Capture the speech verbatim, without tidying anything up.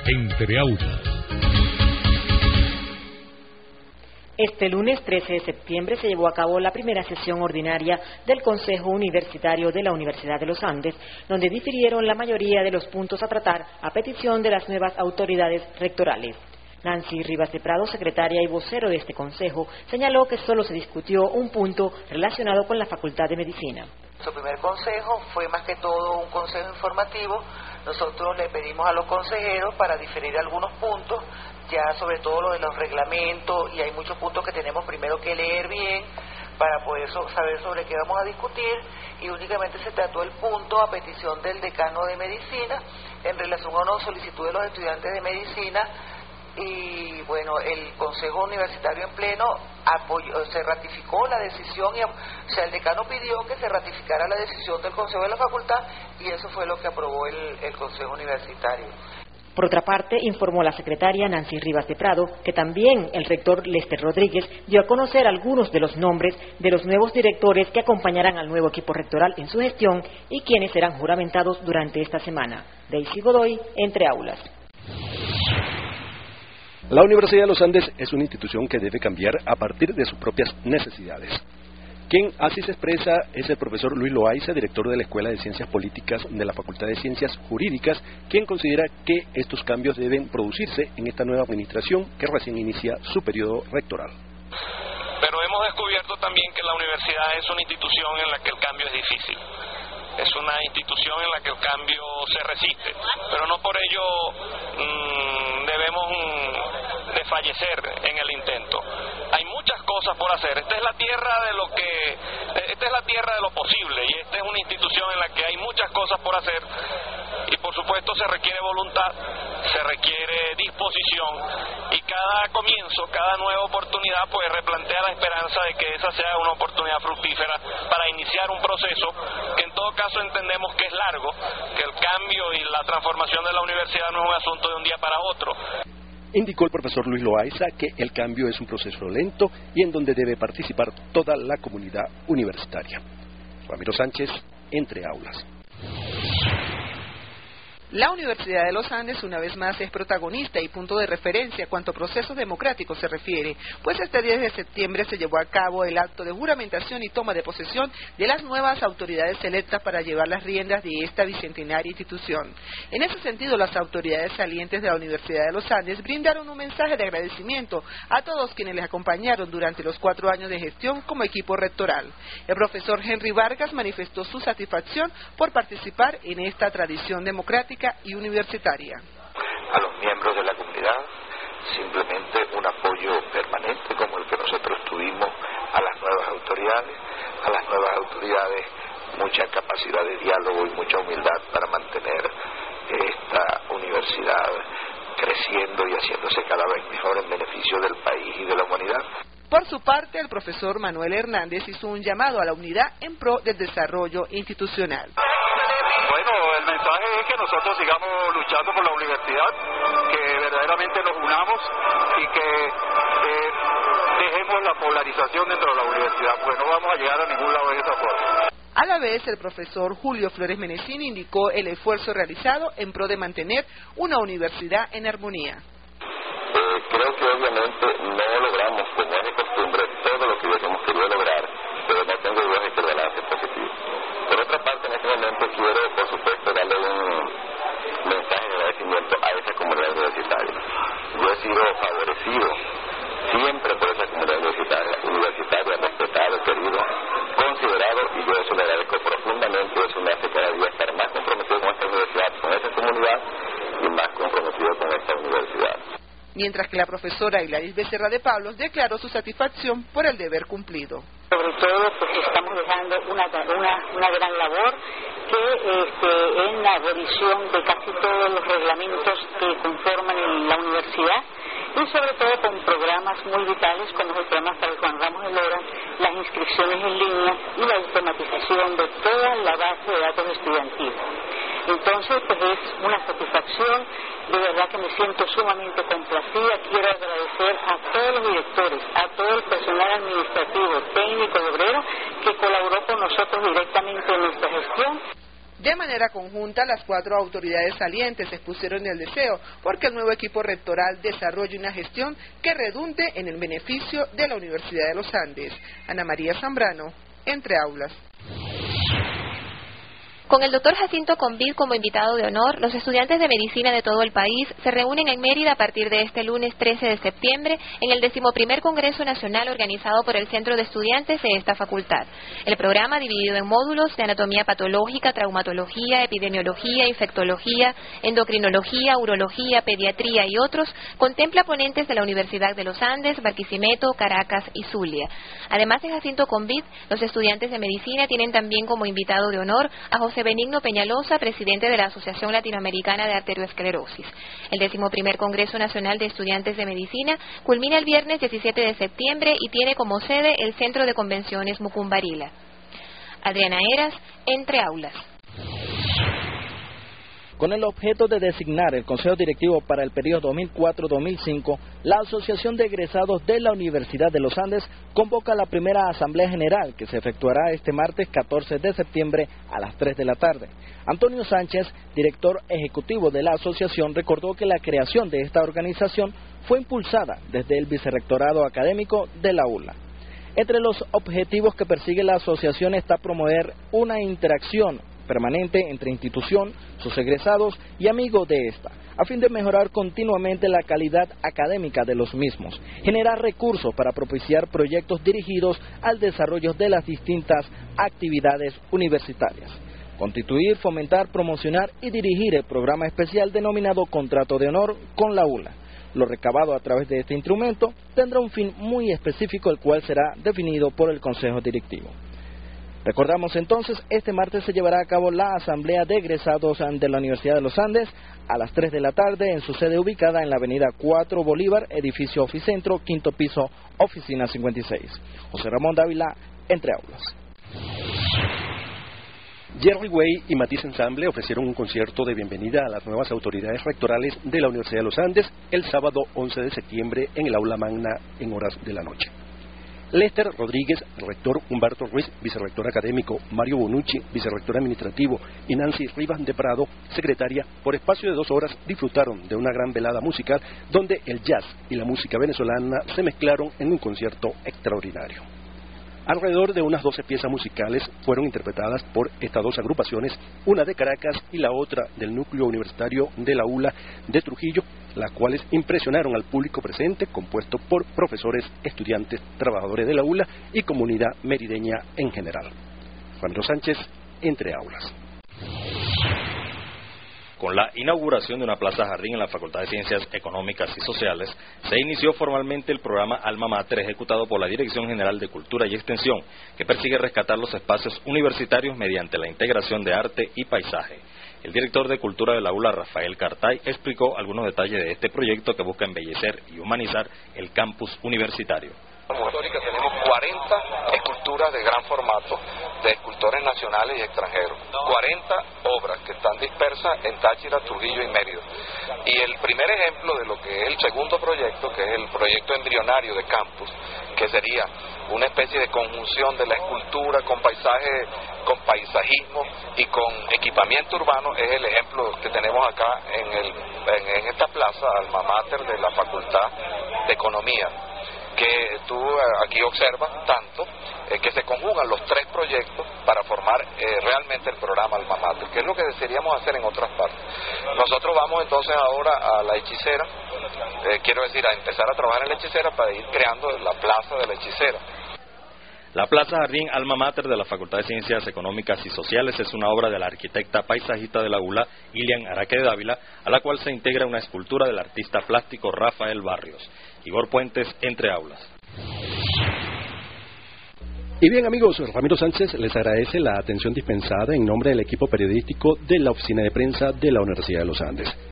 Entre aulas. Este lunes trece de septiembre se llevó a cabo la primera sesión ordinaria del Consejo Universitario de la Universidad de los Andes, donde difirieron la mayoría de los puntos a tratar a petición de las nuevas autoridades rectorales. Nancy Rivas de Prado, secretaria y vocero de este consejo, señaló que solo se discutió un punto relacionado con la Facultad de Medicina. Nuestro primer consejo fue más que todo un consejo informativo. Nosotros le pedimos a los consejeros para diferir algunos puntos, ya sobre todo lo de los reglamentos, y hay muchos puntos que tenemos primero que leer bien para poder so- saber sobre qué vamos a discutir, y únicamente se trató el punto a petición del decano de Medicina en relación a una solicitud de los estudiantes de Medicina. Y bueno, el Consejo Universitario en pleno apoyó, se ratificó la decisión, y, o sea, el decano pidió que se ratificara la decisión del Consejo de la Facultad, y eso fue lo que aprobó el, el Consejo Universitario. Por otra parte, informó la secretaria Nancy Rivas de Prado que también el rector Lester Rodríguez dio a conocer algunos de los nombres de los nuevos directores que acompañarán al nuevo equipo rectoral en su gestión y quienes serán juramentados durante esta semana. Daisy Godoy, Entre Aulas. La Universidad de los Andes es una institución que debe cambiar a partir de sus propias necesidades. Quien así se expresa es el profesor Luis Loaiza, director de la Escuela de Ciencias Políticas de la Facultad de Ciencias Jurídicas, quien considera que estos cambios deben producirse en esta nueva administración que recién inicia su periodo rectoral. Pero hemos descubierto también que la universidad es una institución en la que el cambio es difícil. Es una institución en la que el cambio se resiste, pero no por ello mmm, debemos mmm, desfallecer en el intento. Hay muchas cosas por hacer. Esta es la tierra de lo que, esta es la tierra de lo posible, y esta es una institución en la que hay muchas cosas por hacer, y por supuesto se requiere voluntad, se requiere disposición, y cada comienzo, cada nueva oportunidad pues replantea la esperanza de que esa sea una oportunidad fructífera para iniciar un proceso que en todo caso entendemos que es largo, que el cambio y la transformación de la universidad no es un asunto de un día para otro. Indicó el profesor Luis Loaiza que el cambio es un proceso lento y en donde debe participar toda la comunidad universitaria. Ramiro Sánchez, Entre Aulas. La Universidad de los Andes una vez más es protagonista y punto de referencia cuanto a procesos democráticos se refiere, pues este diez de septiembre se llevó a cabo el acto de juramentación y toma de posesión de las nuevas autoridades electas para llevar las riendas de esta bicentenaria institución. En ese sentido, las autoridades salientes de la Universidad de los Andes brindaron un mensaje de agradecimiento a todos quienes les acompañaron durante los cuatro años de gestión como equipo rectoral. El profesor Henry Vargas manifestó su satisfacción por participar en esta tradición democrática y universitaria. A los miembros de la comunidad, simplemente un apoyo permanente como el que nosotros tuvimos a las nuevas autoridades, a las nuevas autoridades mucha capacidad de diálogo y mucha humildad para mantener esta universidad creciendo y haciéndose cada vez mejor en beneficio del país y de la humanidad. Por su parte, el profesor Manuel Hernández hizo un llamado a la unidad en pro del desarrollo institucional. Bueno, el mensaje es que nosotros sigamos luchando por la universidad, que verdaderamente nos unamos y que eh, dejemos la polarización dentro de la universidad, porque no vamos a llegar a ningún lado de esa forma. A la vez, el profesor Julio Flores Menecini indicó el esfuerzo realizado en pro de mantener una universidad en armonía. Eh, creo que obviamente no logramos, como es de costumbre, todo lo que hubiésemos querido lograr, pero no tengo dudas de que el balance es positivo. Por otra parte, en este momento quiero, por supuesto, darle un mensaje de agradecimiento a esa comunidad universitaria. Yo he sido favorecido siempre por esa comunidad universitaria, universitaria, respetado, querido, considerado, y yo eso le agradezco profundamente. Eso me hace cada día estar más comprometido con esta universidad, con esa comunidad, y más comprometido con esta universidad. Mientras que la profesora Gladys Becerra de Pablos declaró su satisfacción por el deber cumplido. Sobre todo, pues estamos dejando una, una, una gran labor que este, en la revisión de casi todos los reglamentos que conforman la universidad, y sobre todo con programas muy vitales como el programa para el Juan Ramos de Lora, las inscripciones en línea y la automatización de toda la base de datos estudiantil. Entonces, pues es una satisfacción, de verdad que me siento sumamente complacida. Quiero agradecer a todos los directores, a todo el personal administrativo, técnico y obrero que colaboró con nosotros directamente en nuestra gestión. De manera manera conjunta, las cuatro autoridades salientes expusieron el deseo porque el nuevo equipo rectoral desarrolle una gestión que redunde en el beneficio de la Universidad de los Andes. Ana María Zambrano, Entre Aulas. Con el doctor Jacinto Convid como invitado de honor, los estudiantes de medicina de todo el país se reúnen en Mérida a partir de este lunes trece de septiembre en el decimoprimer Congreso Nacional organizado por el Centro de Estudiantes de esta facultad. El programa, dividido en módulos de anatomía patológica, traumatología, epidemiología, infectología, endocrinología, urología, pediatría y otros, contempla ponentes de la Universidad de los Andes, Barquisimeto, Caracas y Zulia. Además de Jacinto Convid, los estudiantes de medicina tienen también como invitado de honor a José Benigno Peñalosa, presidente de la Asociación Latinoamericana de Arterioesclerosis. El decimoprimer Congreso Nacional de Estudiantes de Medicina culmina el viernes diecisiete de septiembre y tiene como sede el Centro de Convenciones Mucumbarila. Adriana Eras, Entre Aulas. Con el objeto de designar el Consejo Directivo para el periodo dos mil cuatro a dos mil cinco, la Asociación de Egresados de la Universidad de los Andes convoca la primera Asamblea General que se efectuará este martes catorce de septiembre a las tres de la tarde. Antonio Sánchez, director ejecutivo de la asociación, recordó que la creación de esta organización fue impulsada desde el Vicerrectorado Académico de la U L A. Entre los objetivos que persigue la asociación está promover una interacción permanente entre institución, sus egresados y amigos de esta, a fin de mejorar continuamente la calidad académica de los mismos, generar recursos para propiciar proyectos dirigidos al desarrollo de las distintas actividades universitarias, constituir, fomentar, promocionar y dirigir el programa especial denominado Contrato de Honor con la U L A. Lo recabado a través de este instrumento tendrá un fin muy específico, el cual será definido por el Consejo Directivo. Recordamos entonces, este martes se llevará a cabo la Asamblea de Egresados de la Universidad de los Andes a las tres de la tarde en su sede ubicada en la avenida cuatro Bolívar, edificio Oficentro, quinto piso, oficina cincuenta y seis. José Ramón Dávila, Entre Aulas. Jerry Way y Matiz Ensemble ofrecieron un concierto de bienvenida a las nuevas autoridades rectorales de la Universidad de los Andes el sábado once de septiembre en el aula magna en horas de la noche. Lester Rodríguez, rector, Humberto Ruiz, vicerrector académico, Mario Bonucci, vicerrector administrativo, y Nancy Rivas de Prado, secretaria, por espacio de dos horas disfrutaron de una gran velada musical donde el jazz y la música venezolana se mezclaron en un concierto extraordinario. Alrededor de unas doce piezas musicales fueron interpretadas por estas dos agrupaciones, una de Caracas y la otra del núcleo universitario de la U L A de Trujillo, las cuales impresionaron al público presente, compuesto por profesores, estudiantes, trabajadores de la U L A y comunidad merideña en general. Ramiro Sánchez, Entre Aulas. Con la inauguración de una plaza jardín en la Facultad de Ciencias Económicas y Sociales, se inició formalmente el programa Alma Mater ejecutado por la Dirección General de Cultura y Extensión, que persigue rescatar los espacios universitarios mediante la integración de arte y paisaje. El director de Cultura de la U L A, Rafael Cartay, explicó algunos detalles de este proyecto que busca embellecer y humanizar el campus universitario. Histórica, tenemos cuarenta esculturas de gran formato de escultores nacionales y extranjeros, cuarenta obras que están dispersas en Táchira, Trujillo y Mérida. Y el primer ejemplo de lo que es el segundo proyecto, que es el proyecto embrionario de campus, que sería una especie de conjunción de la escultura con paisaje, con paisajismo y con equipamiento urbano, es el ejemplo que tenemos acá en, el, en, en esta plaza Alma Mater de la Facultad de Economía, que tú aquí observas tanto eh, que se conjugan los tres proyectos para formar eh, realmente el programa Alma Mater, que es lo que desearíamos hacer en otras partes. Nosotros vamos entonces ahora a la hechicera, eh, quiero decir, a empezar a trabajar en la hechicera para ir creando la plaza de la hechicera. La Plaza Jardín Alma Mater de la Facultad de Ciencias Económicas y Sociales es una obra de la arquitecta paisajista de la U L A, Ilian Araque de Dávila, a la cual se integra una escultura del artista plástico Rafael Barrios. Igor Puentes, Entre Aulas. Y bien amigos, Ramiro Sánchez les agradece la atención dispensada en nombre del equipo periodístico de la Oficina de Prensa de la Universidad de los Andes.